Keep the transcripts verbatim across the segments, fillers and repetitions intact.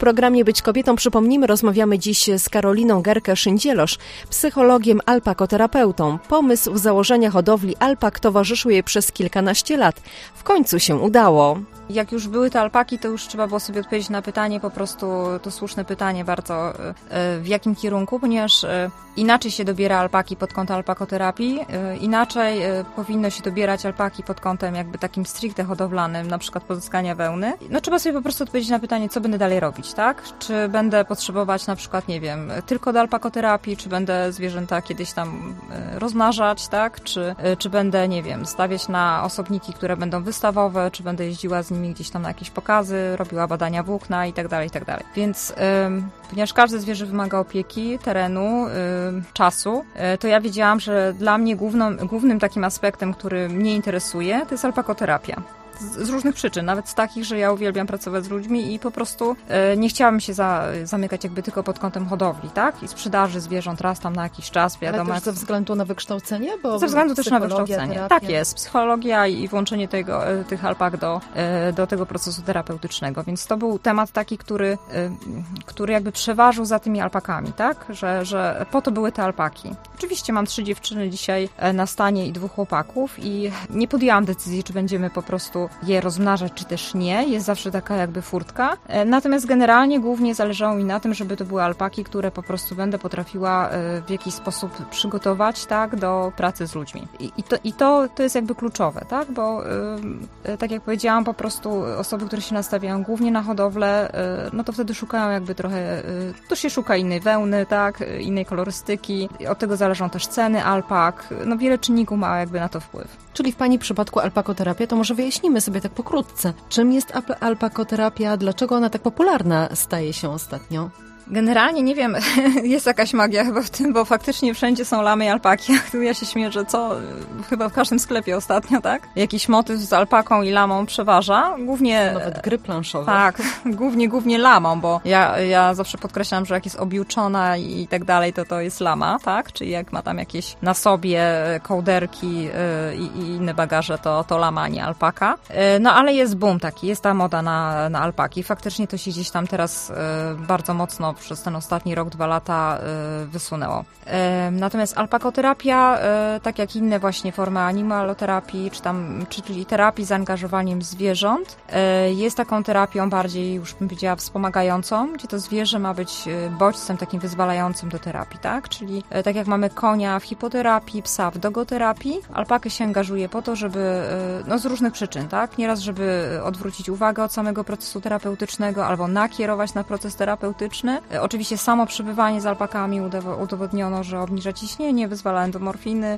programie Być Kobietą, przypomnijmy, rozmawiamy dziś z Karoliną Gerkę-Szyndzielosz, psychologiem, alpakoterapeutą. Pomysł założenia hodowli alpak towarzyszył jej przez kilkanaście lat. W końcu się udało. Jak już były te alpaki, to już trzeba było sobie odpowiedzieć na pytanie, po prostu to słuszne pytanie bardzo, w jakim kierunku, ponieważ inaczej się dobiera alpaki pod kątem alpakoterapii, inaczej powinno się dobierać alpaki pod kątem jakby takim stricte hodowlanym, na przykład pozyskania wełny. No trzeba sobie po prostu odpowiedzieć na pytanie, co będę dalej robić, tak? Czy będę potrzebować na przykład, nie wiem, tylko do alpakoterapii, czy będę zwierzęta kiedyś tam rozmnażać, tak? Czy, czy będę, nie wiem, stawiać na osobniki, które będą wystawowe, czy będę jeździła z nimi gdzieś tam na jakieś pokazy, robiła badania włókna i tak dalej, i tak dalej. Więc ym, ponieważ każde zwierzę wymaga opieki, terenu, ym, czasu, y, to ja wiedziałam, że dla mnie główną, głównym takim aspektem, który mnie interesuje, to jest alpakoterapia. Z różnych przyczyn, nawet z takich, że ja uwielbiam pracować z ludźmi i po prostu e, nie chciałabym się za, zamykać jakby tylko pod kątem hodowli, tak? I sprzedaży zwierząt raz tam na jakiś czas, wiadomo. Ale też ze względu na wykształcenie? Bo ze względu też na wykształcenie. Terapia. Tak jest, psychologia i włączenie tego, tych alpak do, e, do tego procesu terapeutycznego, więc to był temat taki, który, e, który jakby przeważył za tymi alpakami, tak? Że, że po to były te alpaki. Oczywiście mam trzy dziewczyny dzisiaj na stanie i dwóch chłopaków i nie podjęłam decyzji, czy będziemy po prostu je rozmnażać, czy też nie. Jest zawsze taka jakby furtka. Natomiast generalnie głównie zależało mi na tym, żeby to były alpaki, które po prostu będę potrafiła w jakiś sposób przygotować, tak, do pracy z ludźmi. I, i, to, i to, to jest jakby kluczowe, tak, bo yy, tak jak powiedziałam, po prostu osoby, które się nastawiają głównie na hodowlę, yy, no to wtedy szukają jakby trochę, yy, to się szuka innej wełny, tak, innej kolorystyki. Od tego zależą też ceny alpak. No wiele czynników ma jakby na to wpływ. Czyli w Pani przypadku alpakoterapia, to może wyjaśnimy sobie tak pokrótce. Czym jest alpakoterapia? Dlaczego ona tak popularna staje się ostatnio? Generalnie nie wiem, jest jakaś magia chyba w tym, bo faktycznie wszędzie są lamy i alpaki. Ja się śmieję, że co, chyba w każdym sklepie ostatnio, tak? Jakiś motyw z alpaką i lamą przeważa. Głównie... Nawet gry planszowe. Tak, głównie, głównie lamą, bo ja, ja zawsze podkreślam, że jak jest objuczona i tak dalej, to to jest lama, tak? Czyli jak ma tam jakieś na sobie kołderki i, i inne bagaże, to, to lama, a nie alpaka. No ale jest boom taki, jest ta moda na, na alpaki. Faktycznie to się gdzieś tam teraz bardzo mocno przez ten ostatni rok, dwa lata y, wysunęło. Y, natomiast alpakoterapia, y, tak jak inne właśnie formy animaloterapii, czy tam, czyli terapii z zaangażowaniem zwierząt, y, jest taką terapią bardziej, już bym powiedziała, wspomagającą, gdzie to zwierzę ma być bodźcem takim wyzwalającym do terapii, tak? Czyli y, tak jak mamy konia w hipoterapii, psa w dogoterapii, alpakę się angażuje po to, żeby, y, no z różnych przyczyn, tak? Nieraz, żeby odwrócić uwagę od samego procesu terapeutycznego, albo nakierować na proces terapeutyczny. Oczywiście samo przebywanie z alpakami udowodniono, że obniża ciśnienie, wyzwala endomorfiny,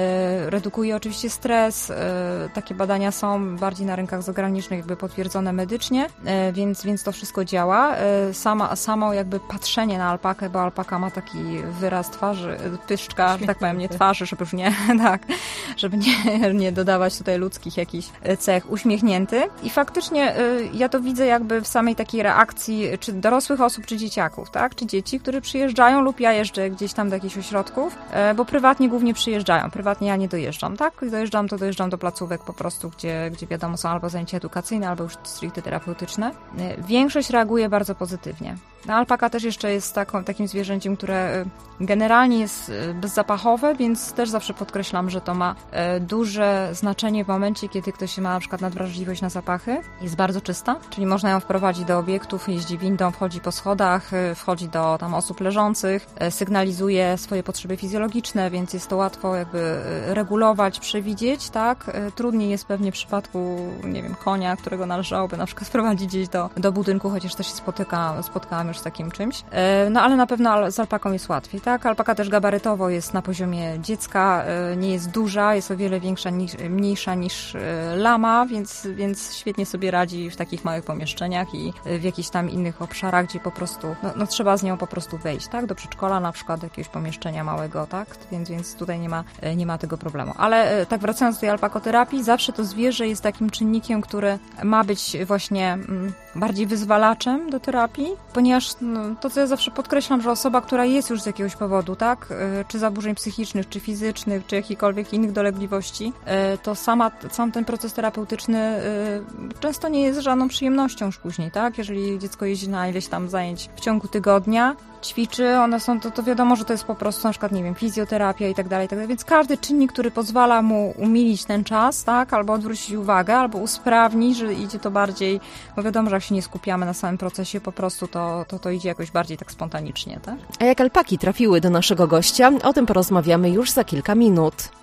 e, redukuje oczywiście stres. E, takie badania są bardziej na rynkach zagranicznych jakby potwierdzone medycznie, e, więc, więc to wszystko działa. E, sama, samo jakby patrzenie na alpakę, bo alpaka ma taki wyraz twarzy, pyszczka, że tak powiem, nie twarzy, żeby już nie, tak, żeby nie, nie dodawać tutaj ludzkich jakichś cech, uśmiechnięty. I faktycznie e, ja to widzę jakby w samej takiej reakcji, czy dorosłych osób, czy dzieciaków, tak? Czy dzieci, które przyjeżdżają lub ja jeżdżę gdzieś tam do jakichś ośrodków, bo prywatnie głównie przyjeżdżają. Prywatnie ja nie dojeżdżam, tak? Gdy dojeżdżam, to dojeżdżam do placówek po prostu, gdzie, gdzie wiadomo są albo zajęcia edukacyjne, albo już stricte terapeutyczne. Większość reaguje bardzo pozytywnie. No, alpaka też jeszcze jest taką, takim zwierzęciem, które generalnie jest bezzapachowe, więc też zawsze podkreślam, że to ma duże znaczenie w momencie, kiedy ktoś ma na przykład nadwrażliwość na zapachy. Jest bardzo czysta, czyli można ją wprowadzić do obiektów, jeździ windą, wchodzi po schodach, wchodzi do tam osób leżących, sygnalizuje swoje potrzeby fizjologiczne, więc jest to łatwo jakby regulować, przewidzieć, tak? Trudniej jest pewnie w przypadku, nie wiem, konia, którego należałoby na przykład wprowadzić gdzieś do, do budynku, chociaż też się spotyka, spotkałam już z takim czymś. No ale na pewno z alpaką jest łatwiej, tak? Alpaka też gabarytowo jest na poziomie dziecka, nie jest duża, jest o wiele większa, niż, mniejsza niż lama, więc, więc świetnie sobie radzi w takich małych pomieszczeniach i w jakichś tam innych obszarach, gdzie po prostu no, no, no trzeba z nią po prostu wejść, tak? Do przedszkola na przykład, do jakiegoś pomieszczenia małego, tak? Więc, więc tutaj nie ma, nie ma tego problemu. Ale tak wracając do tej alpakoterapii, zawsze to zwierzę jest takim czynnikiem, który ma być właśnie mm, bardziej wyzwalaczem do terapii, ponieważ no, to, co ja zawsze podkreślam, że osoba, która jest już z jakiegoś powodu, tak? Czy zaburzeń psychicznych, czy fizycznych, czy jakichkolwiek innych dolegliwości, to sama, sam ten proces terapeutyczny często nie jest żadną przyjemnością już później, tak? Jeżeli dziecko jeździ na ileś tam zajęć w ciągu tygodnia, ćwiczy, one są, to, to wiadomo, że to jest po prostu na przykład, nie wiem, fizjoterapia i tak dalej, i tak dalej, więc każdy czynnik, który pozwala mu umilić ten czas, tak, albo odwrócić uwagę, albo usprawnić, że idzie to bardziej, bo wiadomo, że jak się nie skupiamy na samym procesie, po prostu to, to, to idzie jakoś bardziej tak spontanicznie, tak? A jak alpaki trafiły do naszego gościa, o tym porozmawiamy już za kilka minut.